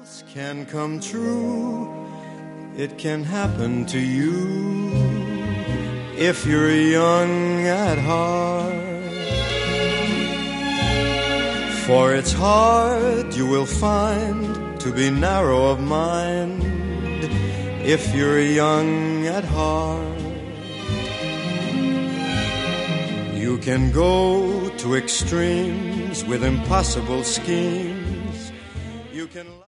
Can come true. It can happen to you if you're young at heart. For it's hard, you will find, to be narrow of mind if you're young at heart. You can go to extremes with impossible schemes. You can